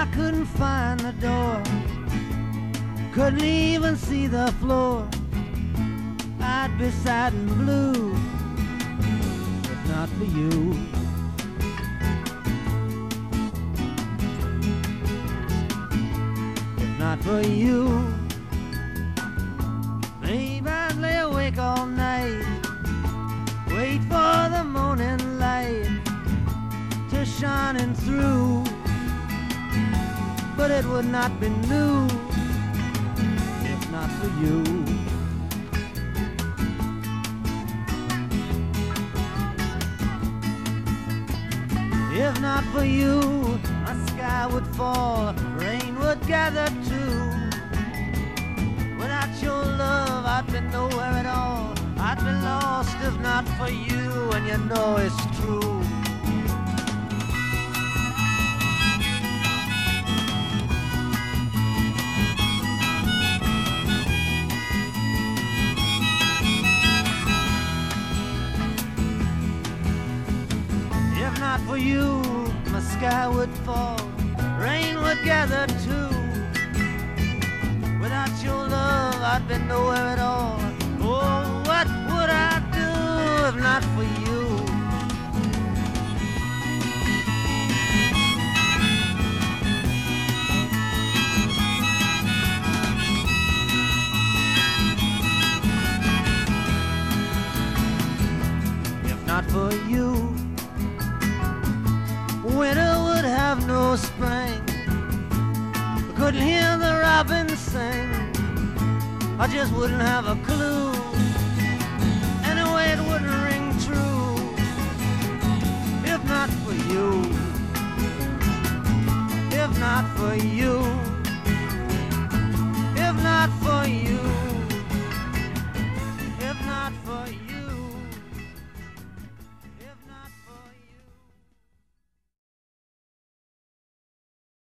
couldn't find the door, couldn't even see the floor, I'd be sad and blue if not for you. If not for you, maybe I'd lay awake all night, wait for the morning light to shining through, but it would not be new if not for you. If not for you, my sky would fall, rain would gather too. Without your love, I'd be nowhere at all, I'd be lost if not for you, and you know it's true. If not for you, my sky would fall, rain would gather too. Without your love, I'd be nowhere at all. Oh, what would I do if not for you? If not for you, winter would have no spring, I couldn't hear the robins sing, I just wouldn't have a clue